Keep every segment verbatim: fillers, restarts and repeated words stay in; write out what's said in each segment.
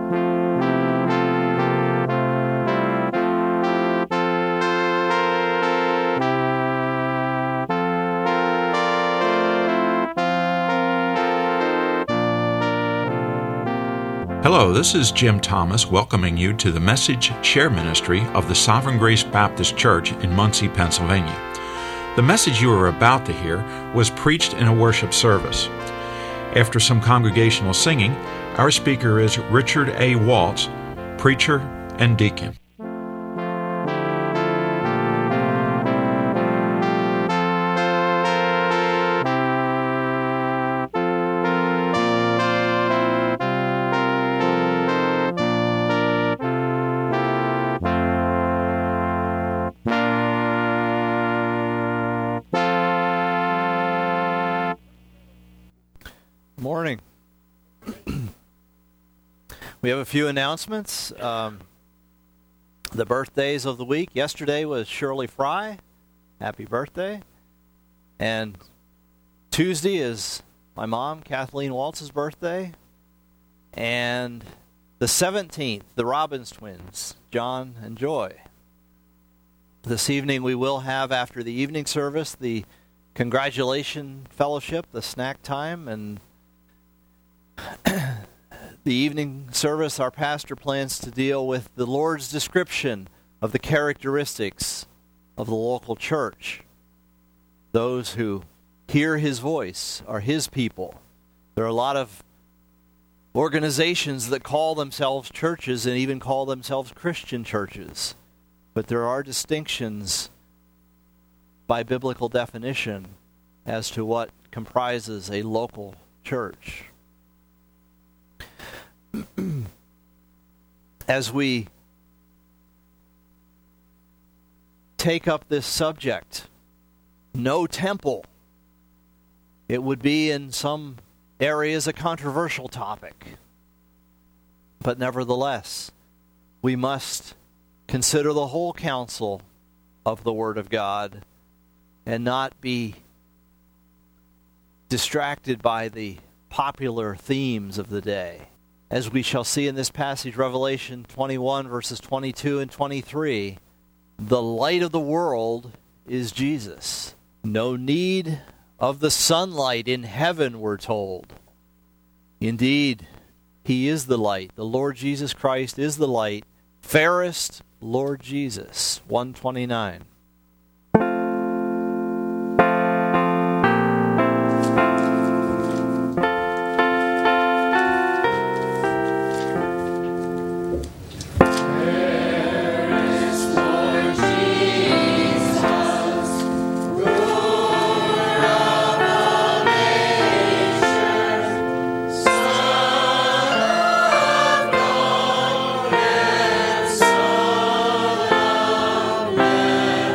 Hello, this is Jim Thomas welcoming you to the Message Share Ministry of the Sovereign Grace Baptist Church in Muncie, Pennsylvania. The message you are about to hear was preached in a worship service. After some congregational singing, our speaker is Richard A. Waltz, preacher and deacon. Morning. We have a few announcements. Um, the birthdays of the week. Yesterday was Shirley Fry. Happy birthday. And Tuesday is my mom, Kathleen Waltz's birthday. And the seventeenth, the Robbins twins, John and Joy. This evening we will have, after the evening service, the congratulation fellowship, the snack time, and the evening service, our pastor plans to deal with the Lord's description of the characteristics of the local church. Those who hear his voice are his people. There are a lot of organizations that call themselves churches and even call themselves Christian churches. But there are distinctions by biblical definition as to what comprises a local church. As we take up this subject, no temple, it would be in some areas a controversial topic. But nevertheless, we must consider the whole counsel of the Word of God and not be distracted by the popular themes of the day. As we shall see in this passage, Revelation twenty-one, verses twenty-two and twenty-three, the light of the world is Jesus. No need of the sunlight in heaven, we're told. Indeed, he is the light. The Lord Jesus Christ is the light. Fairest Lord Jesus, one twenty-nine. Son of man.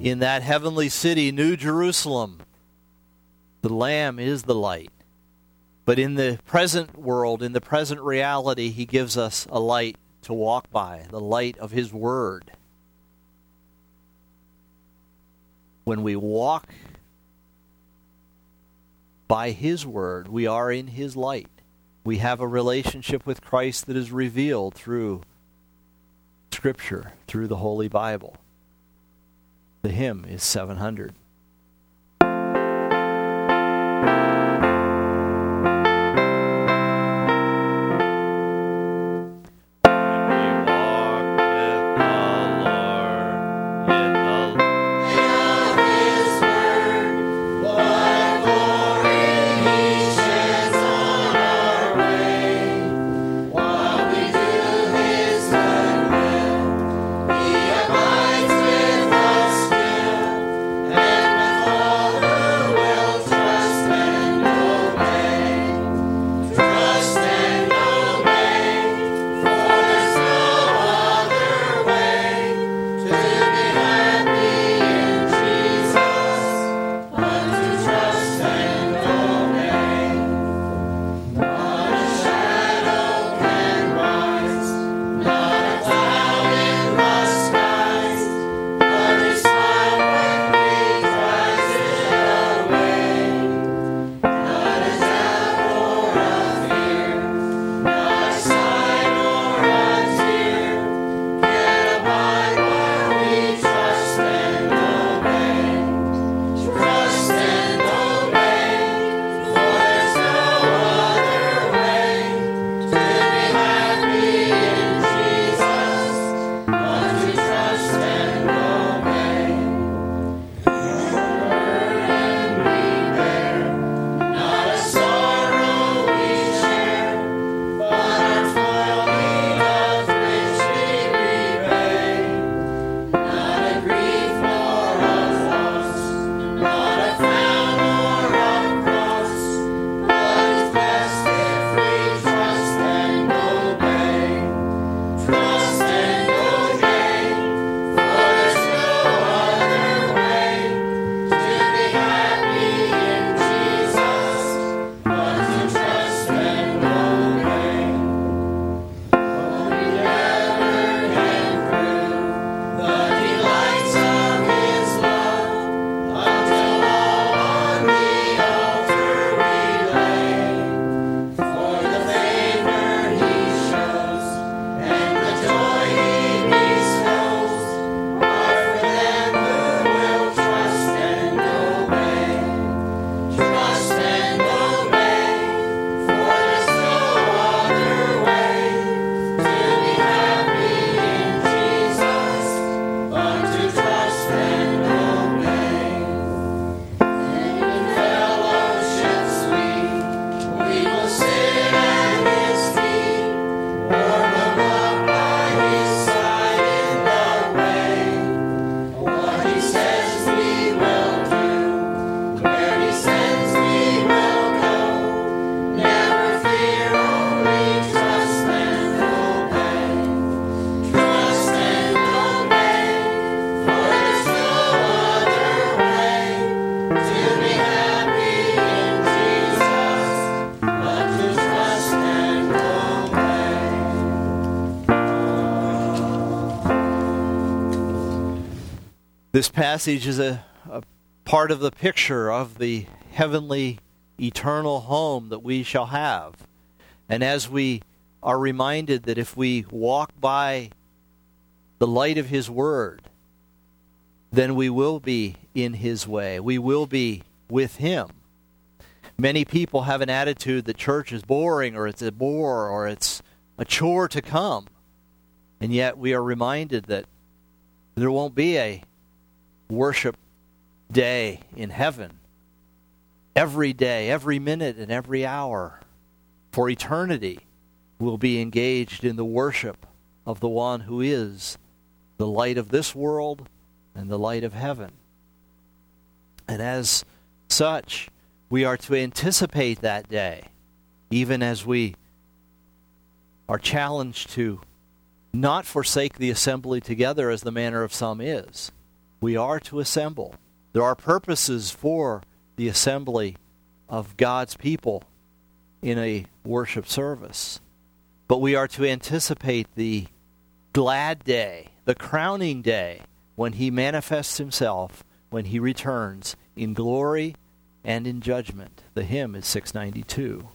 In that heavenly city, New Jerusalem, the Lamb is the light. But in the present world, in the present reality, he gives us a light to walk by, the light of his word. When we walk by his word, we are in his light. We have a relationship with Christ that is revealed through Scripture, through the Holy Bible. The hymn is seven hundred. This passage is a, a part of the picture of the heavenly, eternal home that we shall have. And as we are reminded that if we walk by the light of his word, then we will be in his way. We will be with him. Many people have an attitude that church is boring, or it's a bore, or it's a chore to come. And yet we are reminded that there won't be a worship day in heaven. Every day, every minute, and every hour for eternity will be engaged in the worship of the one who is the light of this world and the light of heaven. And as such, we are to anticipate that day, even as we are challenged to not forsake the assembly together as the manner of some is, We are to assemble. There are purposes for the assembly of God's people in a worship service. But we are to anticipate the glad day, the crowning day, when he manifests himself, when he returns in glory and in judgment. The hymn is six ninety-two.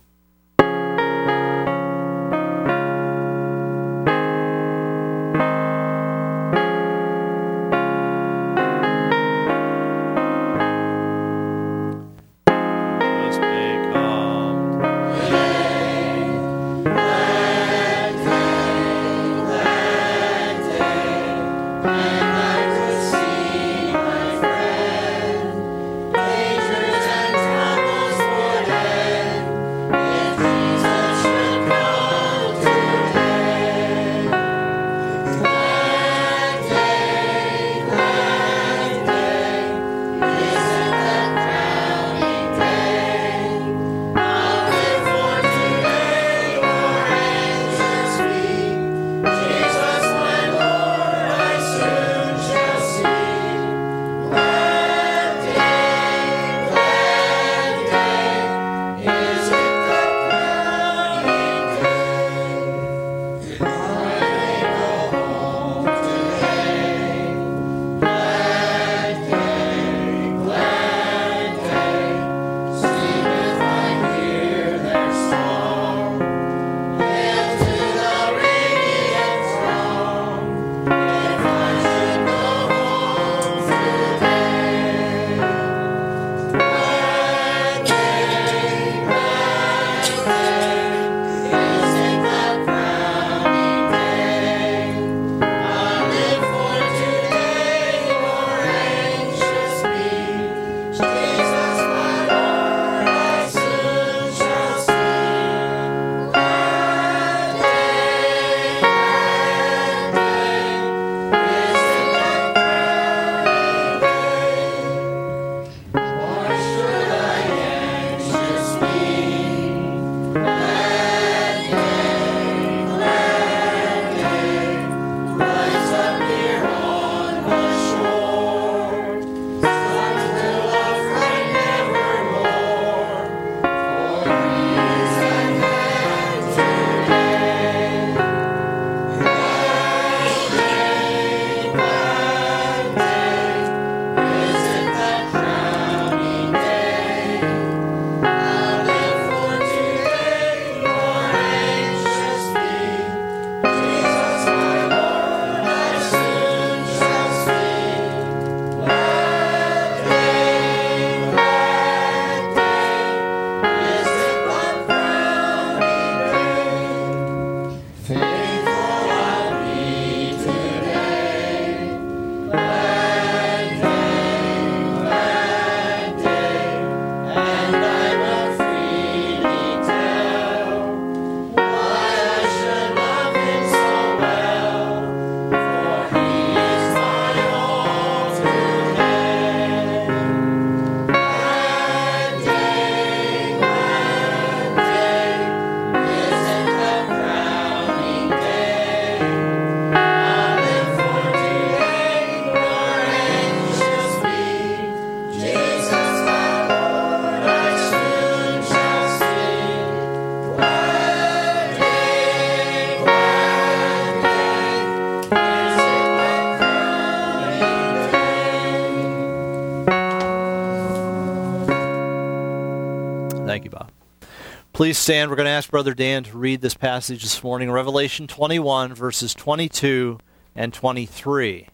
Thank you, Bob. Please stand. We're going to ask Brother Dan to read this passage this morning, Revelation twenty-one, verses twenty-two and twenty-three.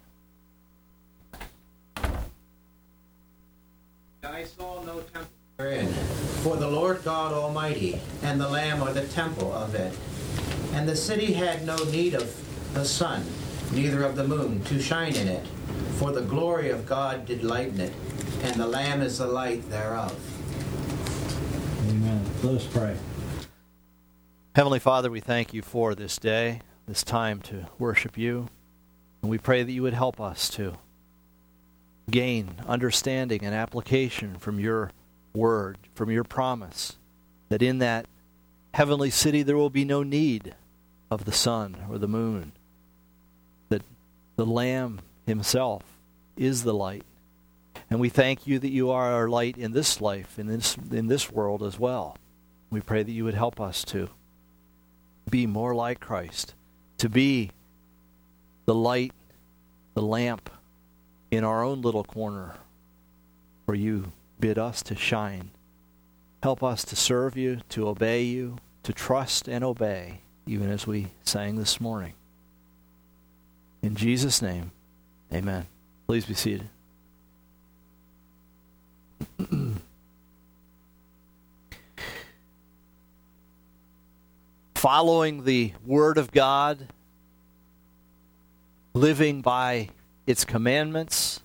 I saw no temple therein, for the Lord God Almighty and the Lamb are the temple of it. And the city had no need of the sun, neither of the moon, to shine in it, for the glory of God did lighten it, and the Lamb is the light thereof. Amen. Let us pray. Heavenly Father, we thank you for this day, this time to worship you, and we pray that you would help us to gain understanding and application from your word, from your promise, that in that heavenly city there will be no need of the sun or the moon, that the Lamb himself, is the light. And we thank you that you are our light in this life, in this, in this world as well. We pray that you would help us to be more like Christ, to be the light, the lamp in our own little corner where you bid us to shine. Help us to serve you, to obey you, to trust and obey, even as we sang this morning. In Jesus' name, amen. Please be seated. Following the Word of God, living by its commandments,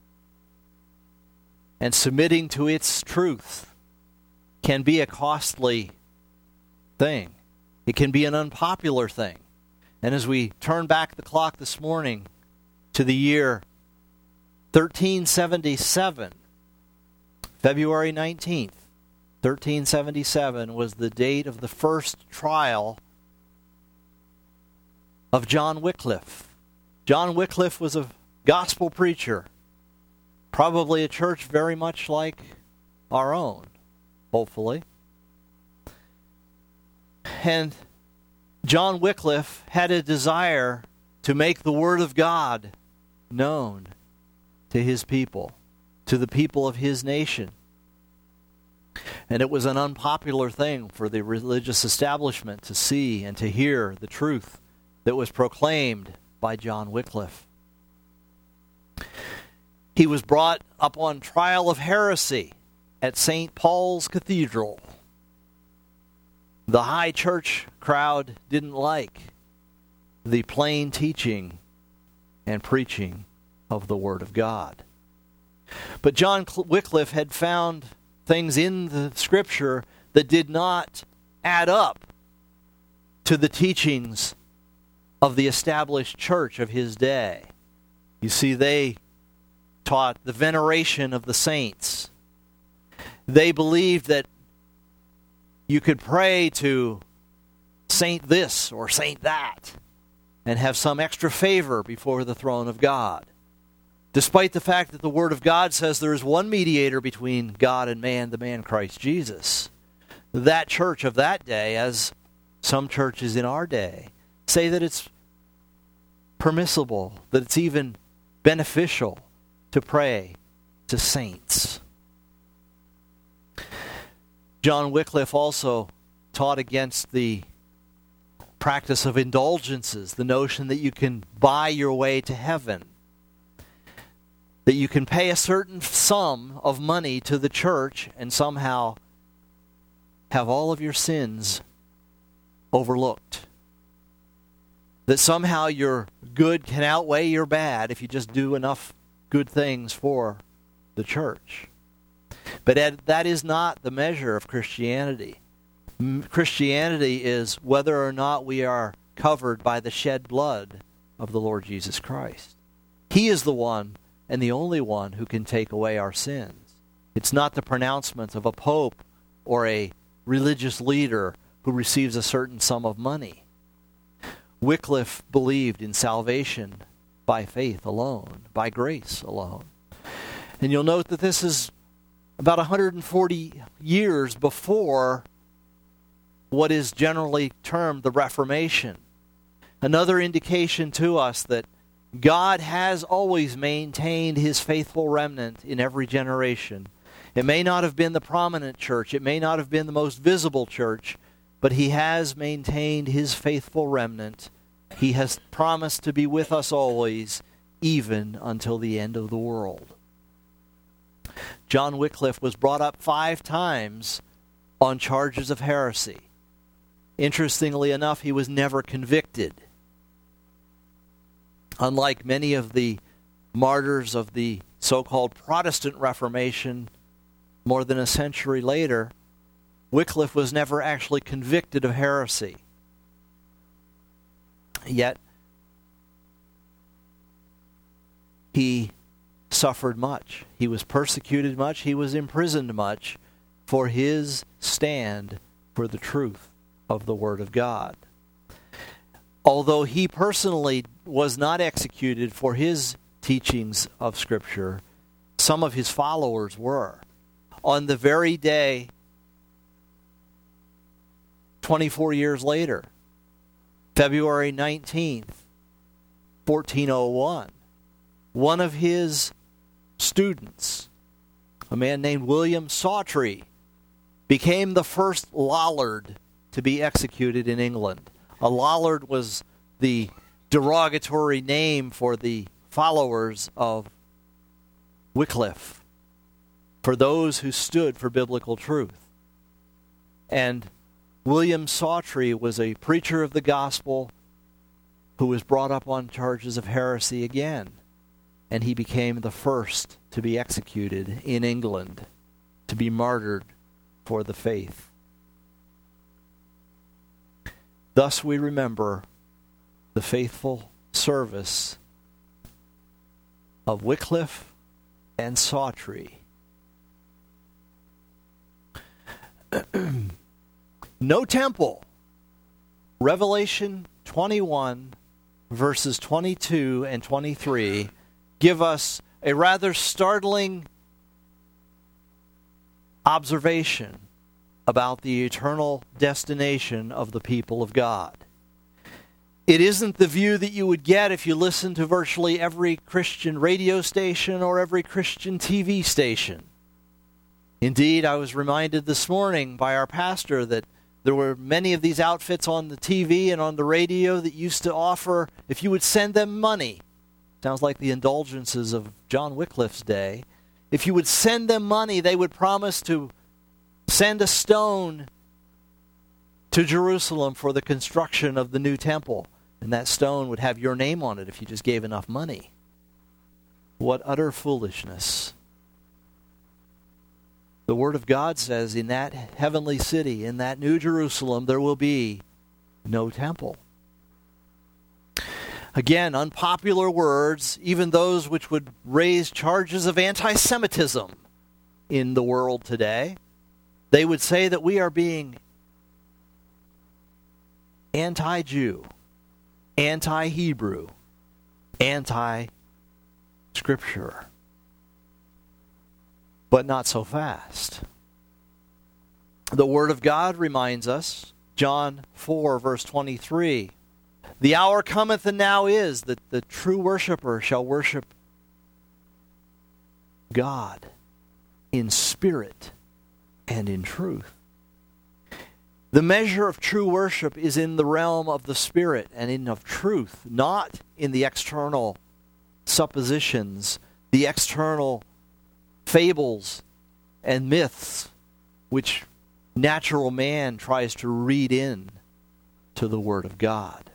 and submitting to its truth can be a costly thing. It can be an unpopular thing. And as we turn back the clock this morning to the year thirteen seventy-seven, February nineteenth, thirteen seventy-seven was the date of the first trial of John Wycliffe. John Wycliffe was a gospel preacher, probably a church very much like our own, hopefully. And John Wycliffe had a desire to make the Word of God known to his people, to the people of his nation. And it was an unpopular thing for the religious establishment to see and to hear the truth that was proclaimed by John Wycliffe. He was brought up on trial of heresy at Saint Paul's Cathedral. The high church crowd didn't like the plain teaching and preaching of the Word of God. But John Wycliffe had found things in the Scripture that did not add up to the teachings of the established church of his day. You see, they taught the veneration of the saints. They believed that you could pray to saint this or saint that and have some extra favor before the throne of God, despite the fact that the Word of God says there is one mediator between God and man, the man Christ Jesus. That church of that day, as some churches in our day, say that it's permissible, that it's even beneficial to pray to saints. John Wycliffe also taught against the practice of indulgences, the notion that you can buy your way to heaven, that you can pay a certain sum of money to the church and somehow have all of your sins overlooked. That somehow your good can outweigh your bad if you just do enough good things for the church. But that is not the measure of Christianity. Christianity is whether or not we are covered by the shed blood of the Lord Jesus Christ. He is the one and the only one who can take away our sins. It's not the pronouncement of a pope or a religious leader who receives a certain sum of money. Wycliffe believed in salvation by faith alone, by grace alone. And you'll note that this is about one hundred forty years before what is generally termed the Reformation. Another indication to us that God has always maintained his faithful remnant in every generation. It may not have been the prominent church, it may not have been the most visible church, but he has maintained his faithful remnant. He has promised to be with us always, even until the end of the world. John Wycliffe was brought up five times on charges of heresy. Interestingly enough, he was never convicted. Unlike many of the martyrs of the so-called Protestant Reformation more than a century later, Wycliffe was never actually convicted of heresy. Yet, he suffered much. He was persecuted much. He was imprisoned much for his stand for the truth of the Word of God. Although he personally was not executed for his teachings of Scripture. Some of his followers were. On the very day, twenty-four years later, February nineteenth, fourteen oh one, one of his students, a man named William Sawtrey, became the first Lollard to be executed in England. A Lollard was the derogatory name for the followers of Wycliffe, for those who stood for biblical truth. And William Sawtrey was a preacher of the gospel who was brought up on charges of heresy again. And he became the first to be executed in England, to be martyred for the faith. Thus we remember the faithful service of Wycliffe and Sawtrey. No temple. Revelation twenty-one, verses twenty-two and twenty-three give us a rather startling observation about the eternal destination of the people of God. It isn't the view that you would get if you listen to virtually every Christian radio station or every Christian T V station. Indeed, I was reminded this morning by our pastor that there were many of these outfits on the T V and on the radio that used to offer, if you would send them money, sounds like the indulgences of John Wycliffe's day, if you would send them money, they would promise to send a stone to Jerusalem for the construction of the new temple. And that stone would have your name on it if you just gave enough money. What utter foolishness. The Word of God says in that heavenly city, in that new Jerusalem, there will be no temple. Again, unpopular words, even those which would raise charges of anti-Semitism in the world today. They would say that we are being anti-Jew, anti-Hebrew, anti-Scripture. But not so fast. The Word of God reminds us, John four, verse twenty-three, the hour cometh and now is that the true worshiper shall worship God in spirit and in truth. The measure of true worship is in the realm of the spirit and in of truth, not in the external suppositions, the external fables and myths which natural man tries to read in to the Word of God.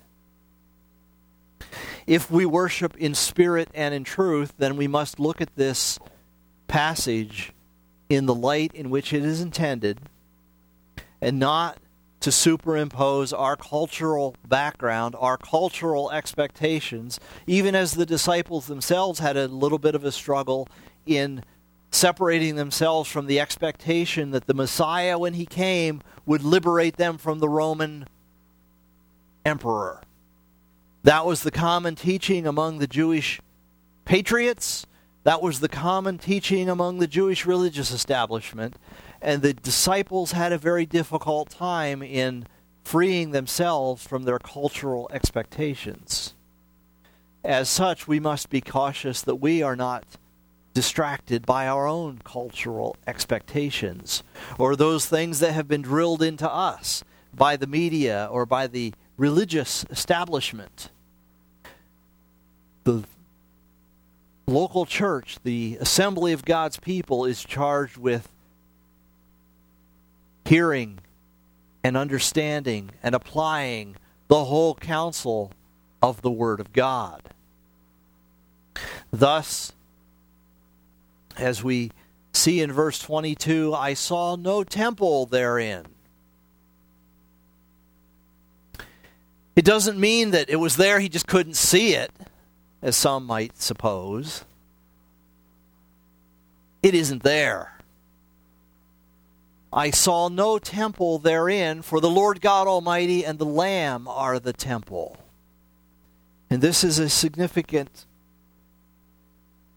If we worship in spirit and in truth, then we must look at this passage in the light in which it is intended, and not to superimpose our cultural background, our cultural expectations, even as the disciples themselves had a little bit of a struggle in separating themselves from the expectation that the Messiah, when he came, would liberate them from the Roman emperor. That was the common teaching among the Jewish patriots. That was the common teaching among the Jewish religious establishment. And the disciples had a very difficult time in freeing themselves from their cultural expectations. As such, we must be cautious that we are not distracted by our own cultural expectations, or those things that have been drilled into us by the media or by the religious establishment. The local church, the assembly of God's people, is charged with hearing and understanding and applying the whole counsel of the Word of God. Thus, as we see in verse twenty-two, I saw no temple therein. It doesn't mean that it was there, he just couldn't see it, as some might suppose. It isn't there. I saw no temple therein, for the Lord God Almighty and the Lamb are the temple. And this is a significant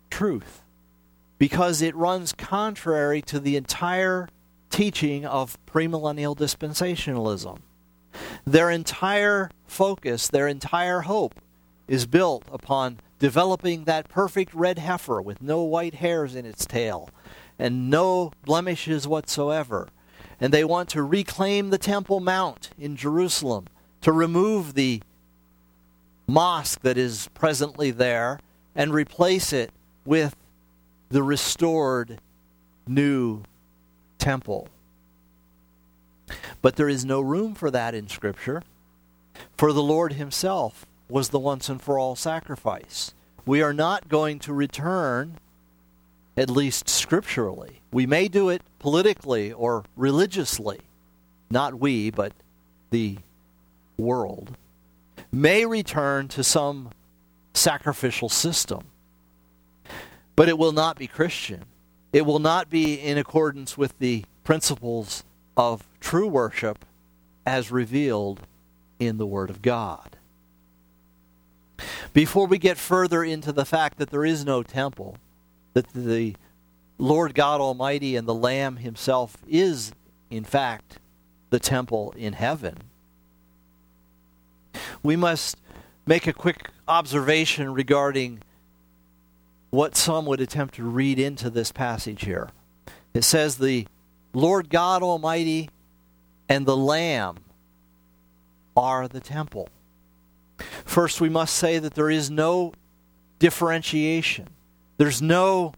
truth, because it runs contrary to the entire teaching of premillennial dispensationalism. Their entire focus, their entire hope is built upon developing that perfect red heifer with no white hairs in its tail and no blemishes whatsoever. And they want to reclaim the Temple Mount in Jerusalem, to remove the mosque that is presently there and replace it with the restored new temple. But there is no room for that in Scripture, for the Lord himself was the once and for all sacrifice. We are not going to return, at least scripturally. We may do it politically or religiously. Not we, but the world may return to some sacrificial system. But it will not be Christian. It will not be in accordance with the principles of true worship as revealed in the Word of God. Before we get further into the fact that there is no temple, that the Lord God Almighty and the Lamb himself is, in fact, the temple in heaven, we must make a quick observation regarding what some would attempt to read into this passage here. It says the Lord God Almighty and the Lamb are the temple. First, we must say that there is no differentiation. There's no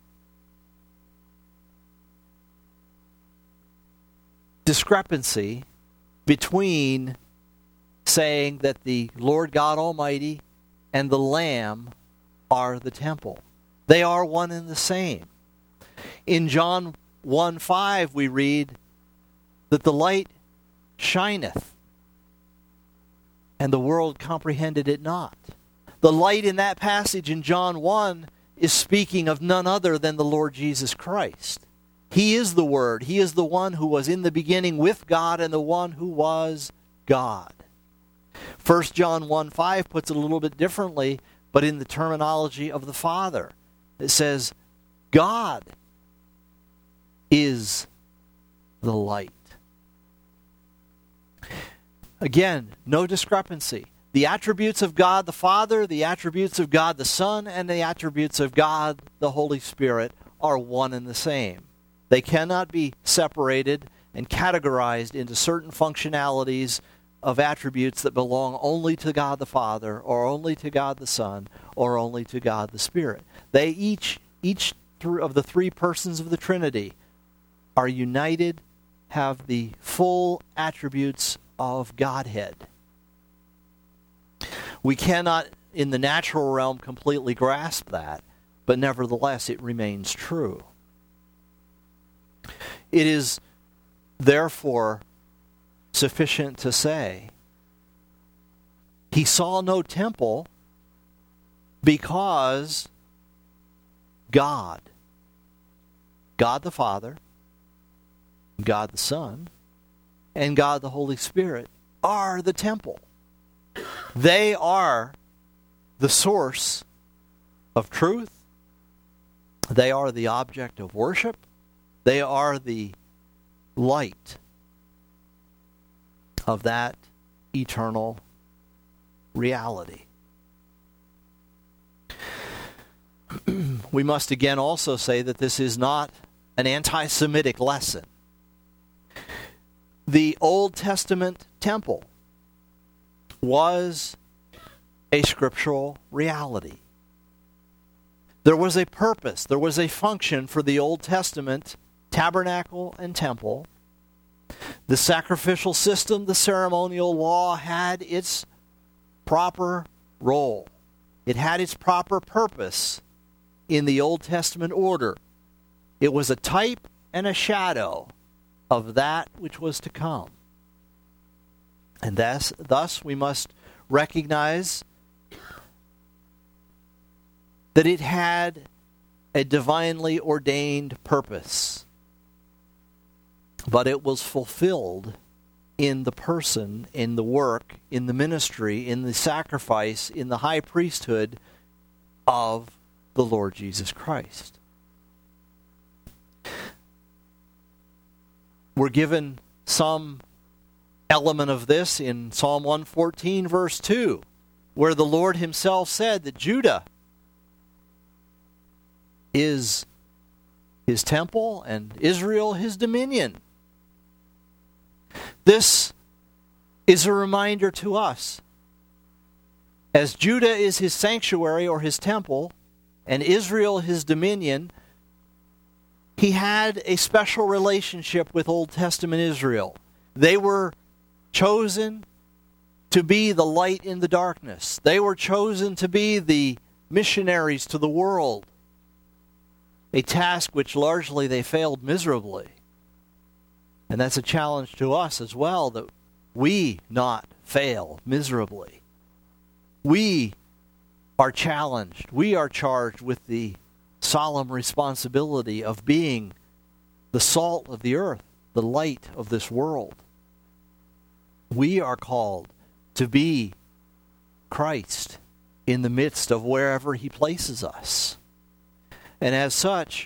discrepancy between saying that the Lord God Almighty and the Lamb are the temple. They are one and the same. In John one five we read that the light shineth, and the world comprehended it not. The light in that passage in John one is speaking of none other than the Lord Jesus Christ. He is the Word. He is the one who was in the beginning with God and the one who was God. First John one five puts it a little bit differently, but in the terminology of the Father. It says, God is the light. Again, no discrepancy. The attributes of God the Father, the attributes of God the Son, and the attributes of God the Holy Spirit are one and the same. They cannot be separated and categorized into certain functionalities of attributes that belong only to God the Father, or only to God the Son, or only to God the Spirit. They each, each of the three persons of the Trinity are united, have the full attributes of Godhead. We cannot, in the natural realm, completely grasp that, but nevertheless it remains true. It is therefore sufficient to say, he saw no temple because God, God the Father, God the Son, and God the Holy Spirit are the temple. They are the source of truth. They are the object of worship. They are the light of that eternal reality. We must again also say that this is not an anti-Semitic lesson. The Old Testament temple was a scriptural reality. There was a purpose, there was a function for the Old Testament tabernacle and temple. The sacrificial system, the ceremonial law had its proper role. It had its proper purpose in the Old Testament order. It was a type and a shadow of that which was to come. And thus, thus we must recognize that it had a divinely ordained purpose, but it was fulfilled in the person, in the work, in the ministry, in the sacrifice, in the high priesthood of the Lord Jesus Christ. We're given some element of this in Psalm one fourteen, verse two, where the Lord himself said that Judah is his temple and Israel his dominion. This is a reminder to us. As Judah is his sanctuary or his temple, and Israel his dominion, he had a special relationship with Old Testament Israel. They were chosen to be the light in the darkness. They were chosen to be the missionaries to the world, a task which largely they failed miserably. And that's a challenge to us as well, that we not fail miserably. We are challenged. We are charged with the solemn responsibility of being the salt of the earth, the light of this world. We are called to be Christ in the midst of wherever he places us. And as such,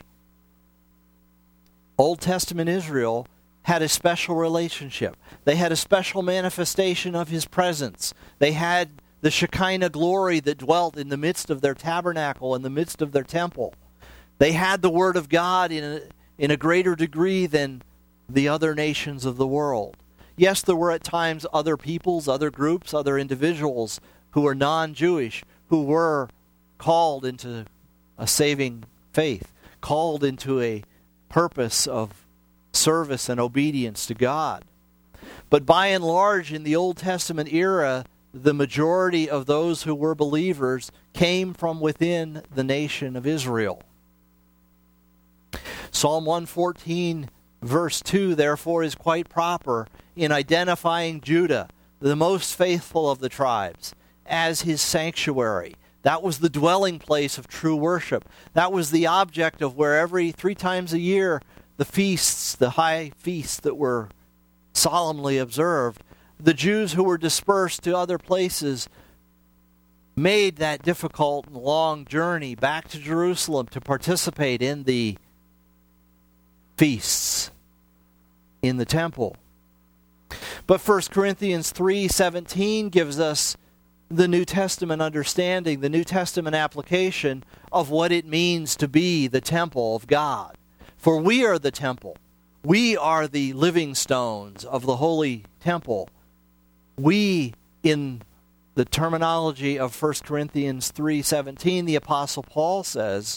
Old Testament Israel had a special relationship. They had a special manifestation of his presence. They had the Shekinah glory that dwelt in the midst of their tabernacle, in the midst of their temple. They had the Word of God in a, in a greater degree than the other nations of the world. Yes, there were at times other peoples, other groups, other individuals who were non-Jewish, who were called into a saving faith, called into a purpose of service and obedience to God. But by and large, in the Old Testament era, the majority of those who were believers came from within the nation of Israel. Psalm one fourteen, verse two, therefore, is quite proper in identifying Judah, the most faithful of the tribes, as his sanctuary. That was the dwelling place of true worship. That was the object of where every three times a year, the feasts, the high feasts that were solemnly observed, the Jews who were dispersed to other places made that difficult and long journey back to Jerusalem to participate in the feasts in the temple. But First Corinthians three seventeen gives us the New Testament understanding, the New Testament application of what it means to be the temple of God. For we are the temple. We are the living stones of the holy temple. We, in the terminology of First Corinthians three seventeen, the Apostle Paul says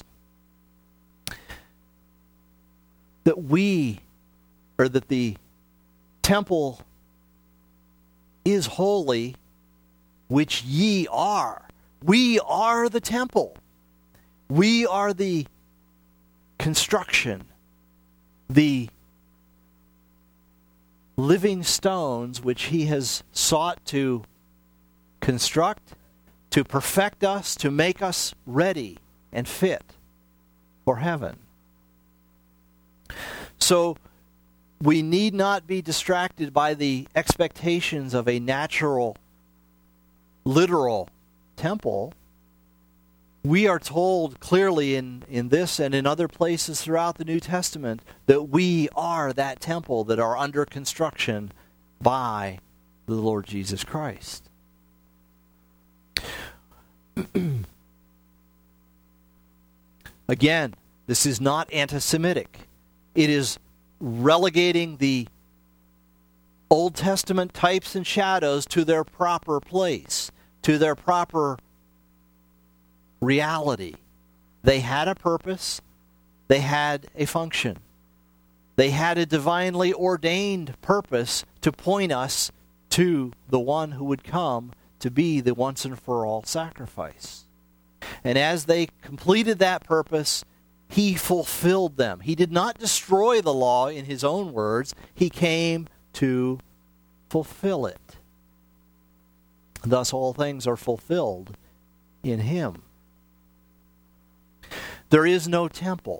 that we, or that the temple is holy, which ye are. We are the temple. We are the construction, the living stones which he has sought to construct, to perfect us, to make us ready and fit for heaven. So we need not be distracted by the expectations of a natural, literal temple. We are told clearly in, in this and in other places throughout the New Testament that we are that temple that are under construction by the Lord Jesus Christ. Again, this is not anti-Semitic. It is relegating the Old Testament types and shadows to their proper place, to their proper reality. They had a purpose. They had a function. They had a divinely ordained purpose to point us to the one who would come to be the once and for all sacrifice. And as they completed that purpose, he fulfilled them. He did not destroy the law in his own words. He came to fulfill it. Thus all things are fulfilled in him. There is no temple.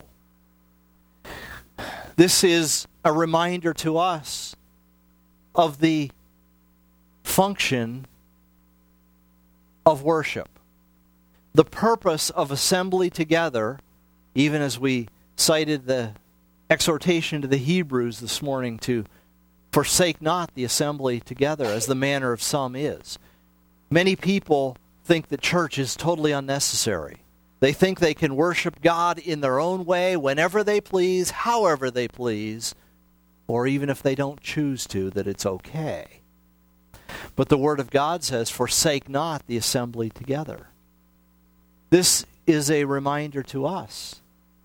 This is a reminder to us of the function of worship. the purpose of assembly together, even as we cited the exhortation to the Hebrews this morning to forsake not the assembly together as the manner of some is. Many people think that church is totally unnecessary. They think they can worship God in their own way, whenever they please, however they please, or even if they don't choose to, that it's okay. But the Word of God says, forsake not the assembly together. This is a reminder to us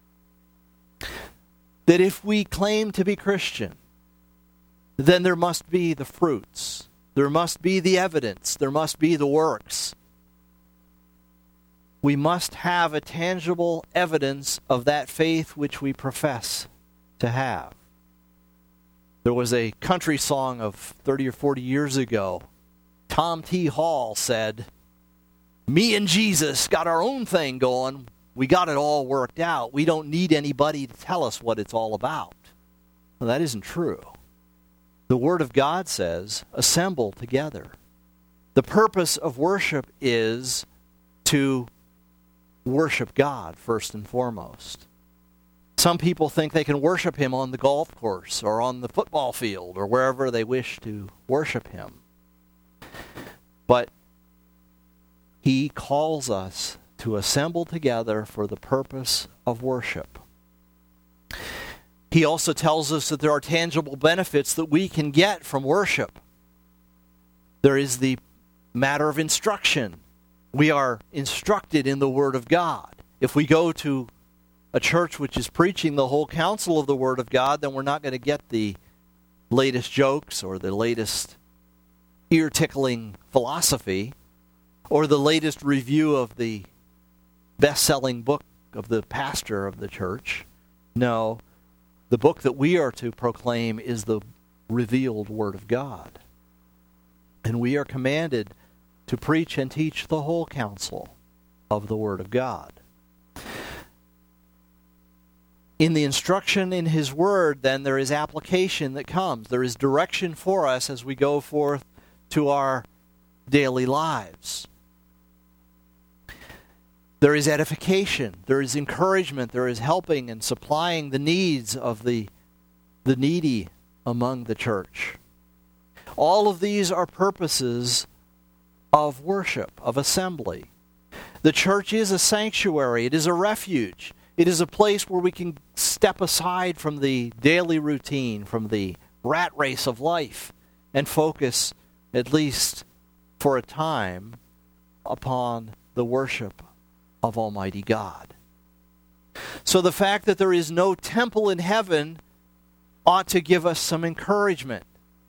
that if we claim to be Christian, then there must be the fruits. There must be the evidence. There must be the works. We must have a tangible evidence of that faith which we profess to have. There was a country song of thirty or forty years ago. Tom T. Hall said, "Me and Jesus got our own thing going. We got it all worked out. We don't need anybody to tell us what it's all about." Well, that isn't true. The Word of God says, assemble together. The purpose of worship is to worship God first and foremost. Some people think they can worship Him on the golf course or on the football field or wherever they wish to worship Him. But He calls us to assemble together for the purpose of worship. He also tells us that there are tangible benefits that we can get from worship. There is the matter of instruction. We are instructed in the Word of God. If we go to a church which is preaching the whole counsel of the Word of God, then we're not going to get the latest jokes or the latest ear-tickling philosophy or the latest review of the best-selling book of the pastor of the church. No, the book that we are to proclaim is the revealed Word of God. And we are commanded to preach and teach the whole counsel of the Word of God. In the instruction in His Word, then, there is application that comes. There is direction for us as we go forth to our daily lives. There is edification. There is encouragement. There is helping and supplying the needs of the, the needy among the church. All of these are purposes of worship, of assembly. The church is a sanctuary. It is a refuge. It is a place where we can step aside from the daily routine, from the rat race of life, and focus, at least for a time, upon the worship of Almighty God. So the fact that there is no temple in heaven ought to give us some encouragement.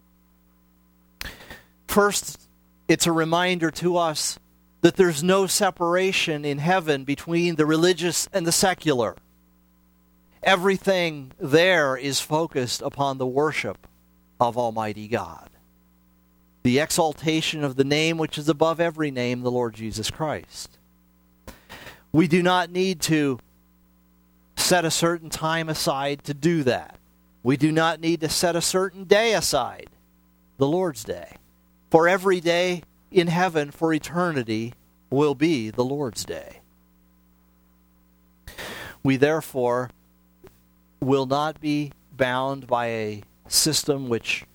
First, it's a reminder to us that there's no separation in heaven between the religious and the secular. Everything there is focused upon the worship of Almighty God. The exaltation of the name which is above every name, the Lord Jesus Christ. We do not need to set a certain time aside to do that. We do not need to set a certain day aside, the Lord's Day. For every day in heaven for eternity will be the Lord's Day. We therefore will not be bound by a system which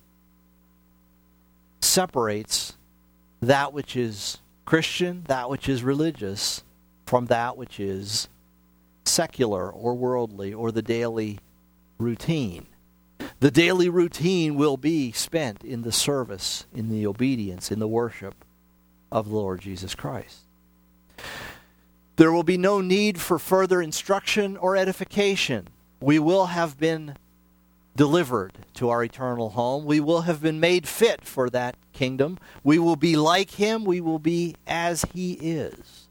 separates that which is Christian, that which is religious, from that which is secular or worldly or the daily routine. The daily routine will be spent in the service, in the obedience, in the worship of the Lord Jesus Christ. There will be no need for further instruction or edification. We will have been delivered to our eternal home. We will have been made fit for that kingdom. We will be like Him. We will be as He is.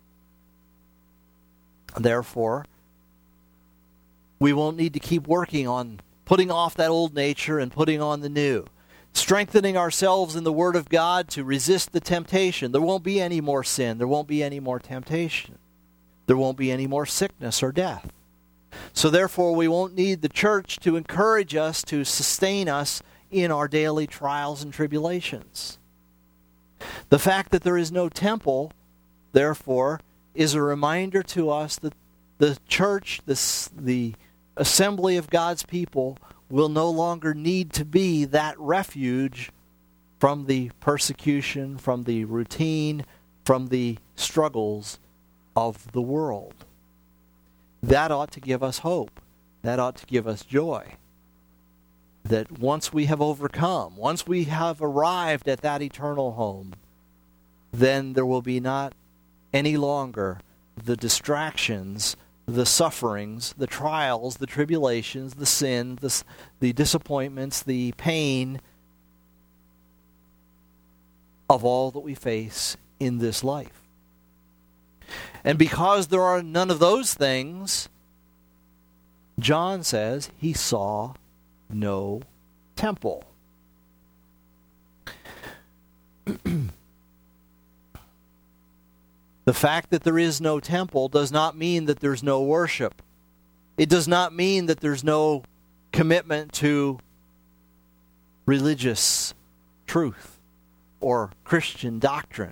Therefore, we won't need to keep working on putting off that old nature and putting on the new. Strengthening ourselves in the Word of God to resist the temptation. There won't be any more sin. There won't be any more temptation. There won't be any more sickness or death. So therefore, we won't need the church to encourage us, to sustain us in our daily trials and tribulations. The fact that there is no temple, therefore, is a reminder to us that the church, this, the assembly of God's people, will no longer need to be that refuge from the persecution, from the routine, from the struggles of the world. That ought to give us hope. That ought to give us joy. That once we have overcome, once we have arrived at that eternal home, then there will be not any longer the distractions, the sufferings, the trials, the tribulations, the sin, the, the disappointments, the pain of all that we face in this life. And because there are none of those things, John says he saw no temple. The fact that there is no temple does not mean that there's no worship. It does not mean that there's no commitment to religious truth or Christian doctrine.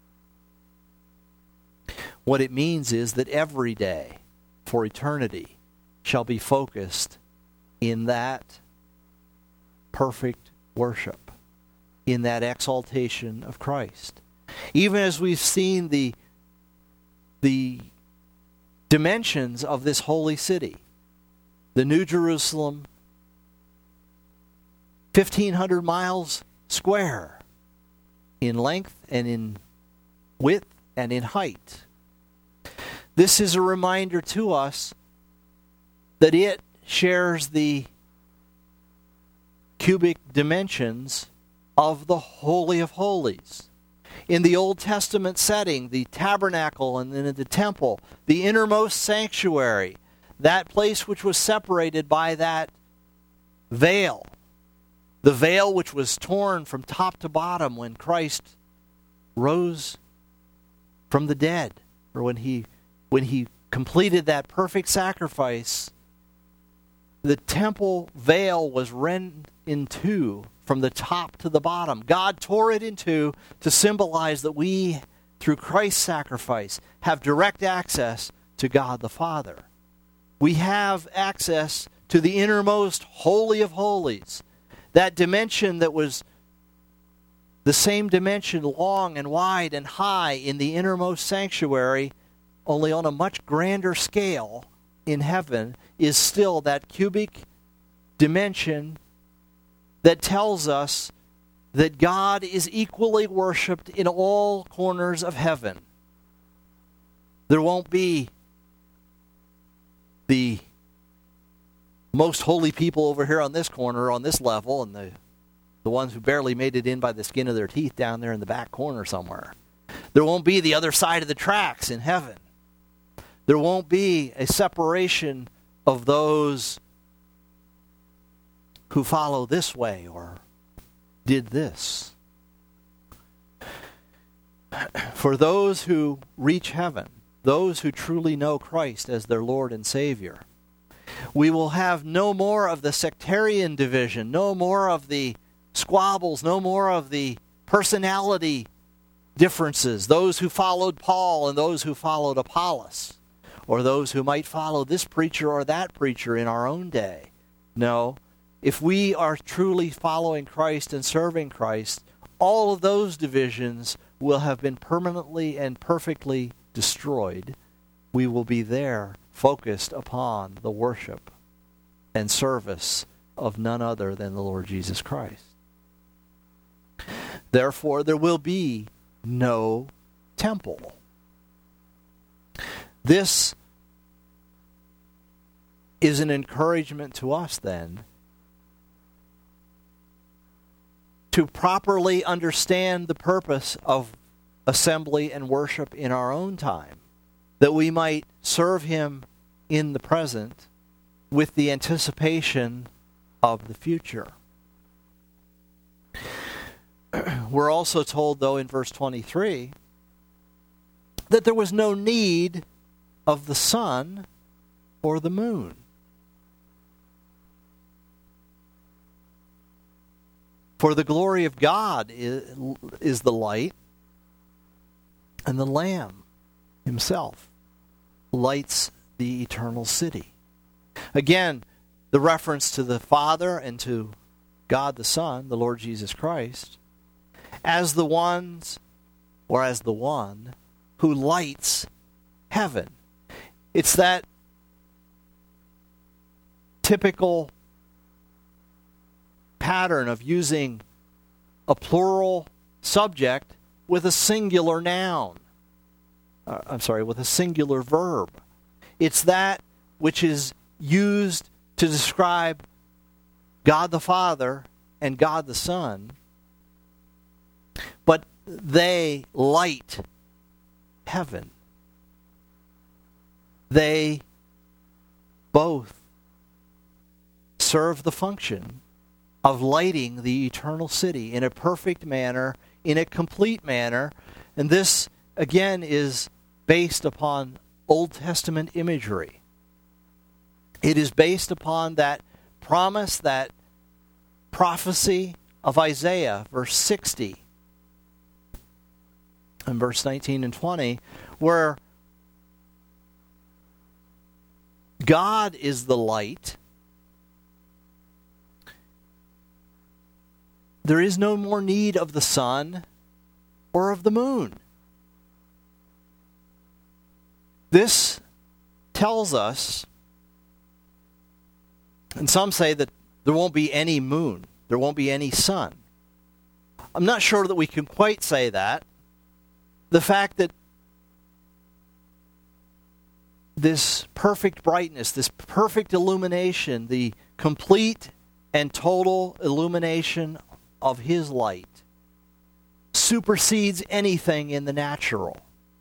What it means is that every day for eternity shall be focused in that perfect worship, in that exaltation of Christ. Even as we've seen the the dimensions of this holy city, the New Jerusalem, fifteen hundred miles square in length and in width and in height. This is a reminder to us that it shares the cubic dimensions of the Holy of Holies. In the Old Testament setting, the tabernacle and then the temple, the innermost sanctuary, that place which was separated by that veil, the veil which was torn from top to bottom when Christ rose from the dead, or when he when he completed that perfect sacrifice, the temple veil was rent in two from the top to the bottom. God tore it in two to symbolize that we, through Christ's sacrifice, have direct access to God the Father. We have access to the innermost Holy of Holies, that dimension that was the same dimension, long and wide and high, in the innermost sanctuary, only on a much grander scale in heaven, is still that cubic dimension that tells us that God is equally worshipped in all corners of heaven. There won't be the most holy people over here on this corner, on this level, and the, the ones who barely made it in by the skin of their teeth down there in the back corner somewhere. There won't be the other side of the tracks in heaven. There won't be a separation of those who follow this way or did this. For those who reach heaven, those who truly know Christ as their Lord and Savior, we will have no more of the sectarian division, no more of the squabbles, no more of the personality differences, those who followed Paul and those who followed Apollos, or those who might follow this preacher or that preacher in our own day. No, if we are truly following Christ and serving Christ, all of those divisions will have been permanently and perfectly destroyed. We will be there focused upon the worship and service of none other than the Lord Jesus Christ. Therefore, there will be no temple. This is an encouragement to us then to properly understand the purpose of assembly and worship in our own time, that we might serve Him in the present with the anticipation of the future. We're also told, though, in verse twenty-three, that there was no need of the sun or the moon. For the glory of God is, is the light, and the Lamb himself lights the eternal city. Again, the reference to the Father and to God the Son, the Lord Jesus Christ, as the ones, or as the one, who lights heaven. It's that typical pattern of using a plural subject with a singular noun. Uh, I'm sorry, with a singular verb. It's that which is used to describe God the Father and God the Son, but they light heaven. They both serve the function of lighting the eternal city in a perfect manner, in a complete manner. And this, again, is based upon Old Testament imagery. It is based upon that promise, that prophecy of Isaiah, verse sixty, and verse nineteen and twenty, where God is the light. There is no more need of the sun or of the moon. This tells us, and some say that there won't be any moon, there won't be any sun. I'm not sure that we can quite say that. The fact that this perfect brightness, this perfect illumination, the complete and total illumination of His light supersedes anything in the natural.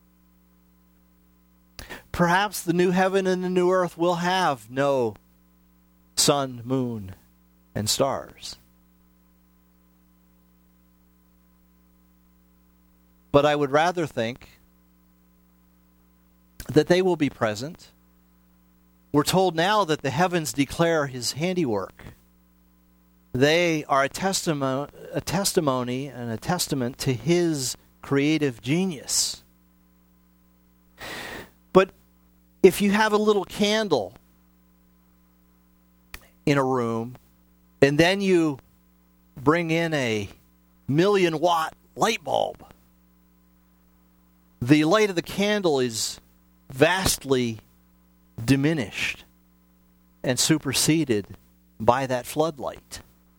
Perhaps the new heaven and the new earth will have no sun, moon, and stars. But I would rather think that they will be present. We're told now that the heavens declare His handiwork. They are a testimony, a testimony and a testament to His creative genius. But if you have a little candle in a room, and then you bring in a million watt light bulb, the light of the candle is vastly diminished and superseded by that floodlight.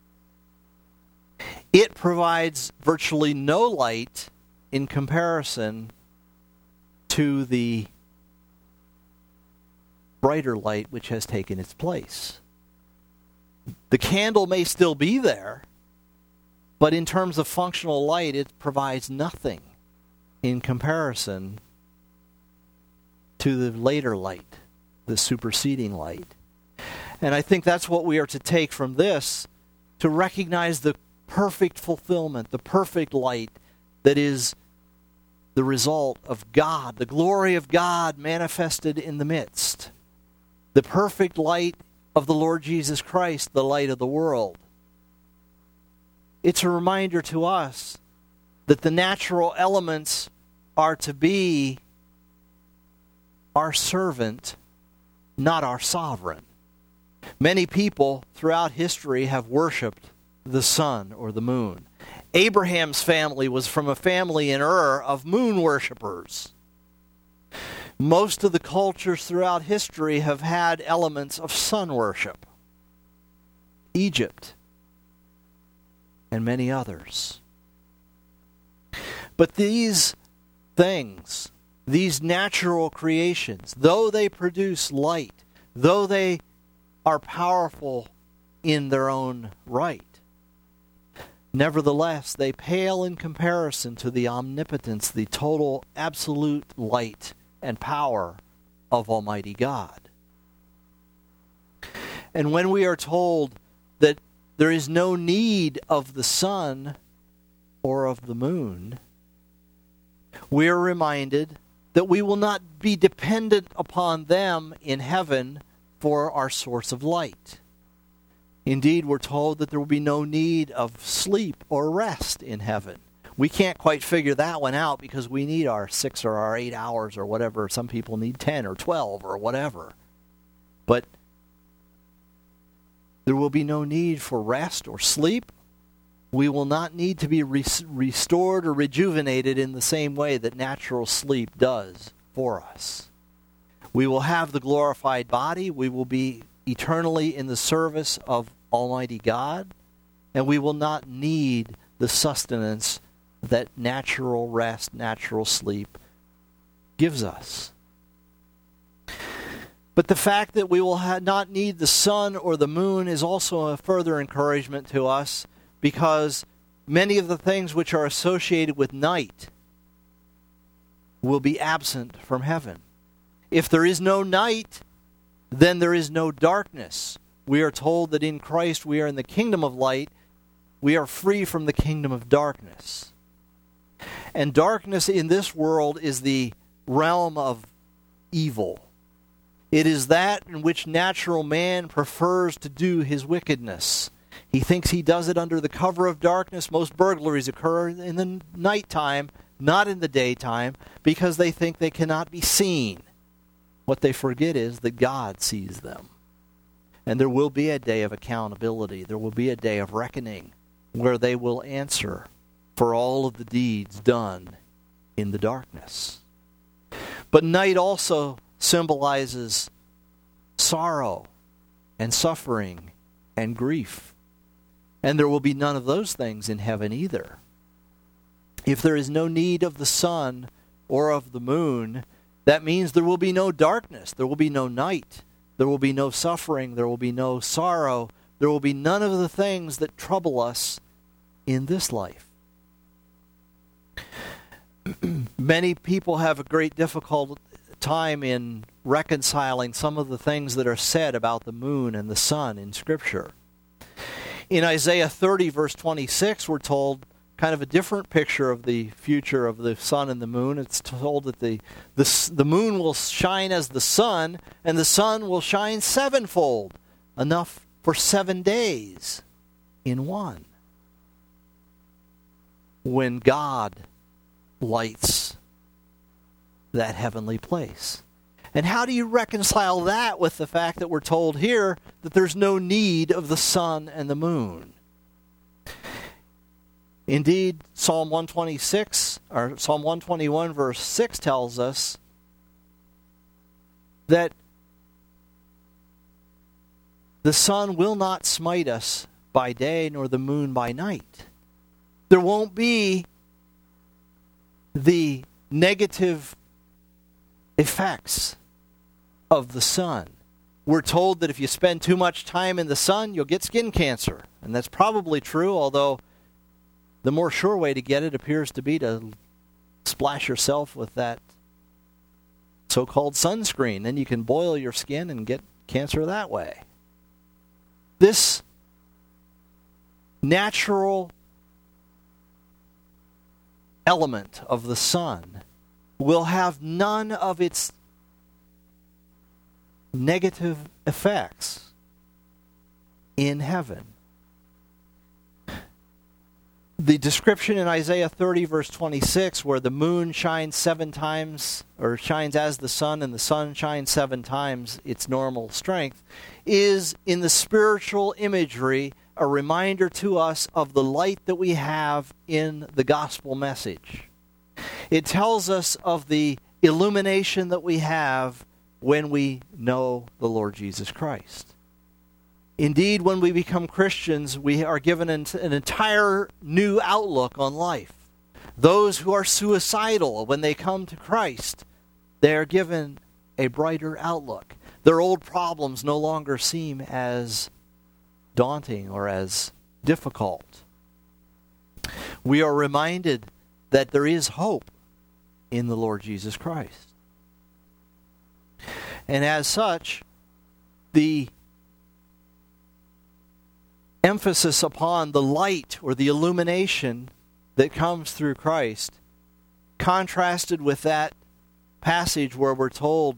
It provides virtually no light in comparison to the brighter light which has taken its place. The candle may still be there, but in terms of functional light, it provides nothing in comparison to the later light, the superseding light. And I think that's what we are to take from this, to recognize the perfect fulfillment, the perfect light that is the result of God, the glory of God manifested in the midst. The perfect light of the Lord Jesus Christ, the light of the world. It's a reminder to us that the natural elements are to be our servant, not our sovereign. Many people throughout history have worshipped the sun or the moon. Abraham's family was from a family in Ur of moon worshipers. Most of the cultures throughout history have had elements of sun worship. Egypt and many others. But these things, these natural creations, though they produce light, though they are powerful in their own right, nevertheless, they pale in comparison to the omnipotence, the total, absolute light and power of Almighty God. And when we are told that there is no need of the sun or of the moon, we are reminded that we will not be dependent upon them in heaven for our source of light. Indeed, we're told that there will be no need of sleep or rest in heaven. We can't quite figure that one out because we need our six or our eight hours or whatever. Some people need ten or twelve or whatever. But there will be no need for rest or sleep. We will not need to be res- restored or rejuvenated in the same way that natural sleep does for us. We will have the glorified body. We will be eternally in the service of Almighty God. And we will not need the sustenance that natural rest, natural sleep gives us. But the fact that we will ha- not need the sun or the moon is also a further encouragement to us, because many of the things which are associated with night will be absent from heaven. If there is no night, then there is no darkness. We are told that in Christ we are in the kingdom of light. We are free from the kingdom of darkness. And darkness in this world is the realm of evil. It is that in which natural man prefers to do his wickedness. He thinks he does it under the cover of darkness. Most burglaries occur in the nighttime, not in the daytime, because they think they cannot be seen. What they forget is that God sees them. And there will be a day of accountability. There will be a day of reckoning where they will answer for all of the deeds done in the darkness. But night also symbolizes sorrow and suffering and grief. And there will be none of those things in heaven either. If there is no need of the sun or of the moon, that means there will be no darkness. There will be no night. There will be no suffering. There will be no sorrow. There will be none of the things that trouble us in this life. Many people have a great difficult time in reconciling some of the things that are said about the moon and the sun in Scripture. In Isaiah thirty, verse twenty-six, we're told kind of a different picture of the future of the sun and the moon. It's told that the, the, the moon will shine as the sun, and the sun will shine sevenfold, enough for seven days in one. When God lights that heavenly place. And how do you reconcile that with the fact that we're told here that there's no need of the sun and the moon? Indeed, Psalm one twenty-six, or Psalm one twenty-one, verse six tells us that the sun will not smite us by day, nor the moon by night. There won't be the negative effects of the sun. We're told that if you spend too much time in the sun, you'll get skin cancer. And that's probably true, although the more sure way to get it appears to be to splash yourself with that so-called sunscreen. Then you can boil your skin and get cancer that way. This natural element of the sun will have none of its negative effects in heaven. The description in Isaiah thirty, verse twenty-six, where the moon shines seven times, or shines as the sun, and the sun shines seven times its normal strength, is in the spiritual imagery a reminder to us of the light that we have in the gospel message. It tells us of the illumination that we have when we know the Lord Jesus Christ. Indeed, when we become Christians, we are given an, an entire new outlook on life. Those who are suicidal, when they come to Christ, they are given a brighter outlook. Their old problems no longer seem as daunting or as difficult. We are reminded that there is hope in the Lord Jesus Christ. And as such, the emphasis upon the light or the illumination that comes through Christ, contrasted with that passage where we're told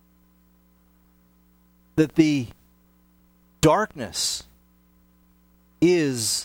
that the darkness is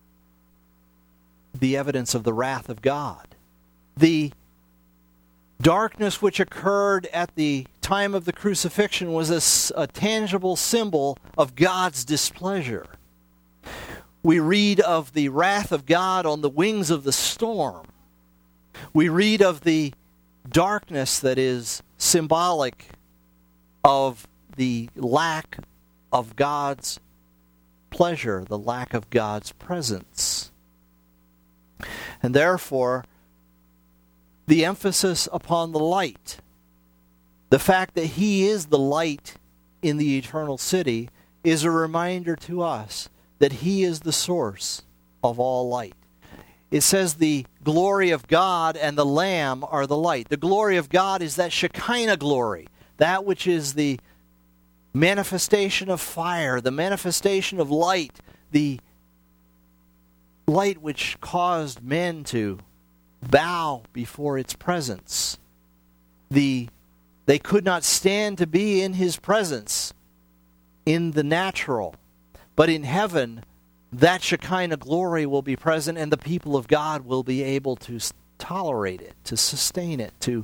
the evidence of the wrath of God. The darkness which occurred at the time of the crucifixion was a, a tangible symbol of God's displeasure. We read of the wrath of God on the wings of the storm. We read of the darkness that is symbolic of the lack of God's pleasure, the lack of God's presence. And therefore, the emphasis upon the light, the fact that He is the light in the eternal city, is a reminder to us that He is the source of all light. It says the glory of God and the Lamb are the light. The glory of God is that Shekinah glory, that which is the manifestation of fire, the manifestation of light, the light which caused men to bow before its presence. The they could not stand to be in His presence in the natural, but in heaven that Shekinah glory will be present, and the people of God will be able to tolerate it, to sustain it, to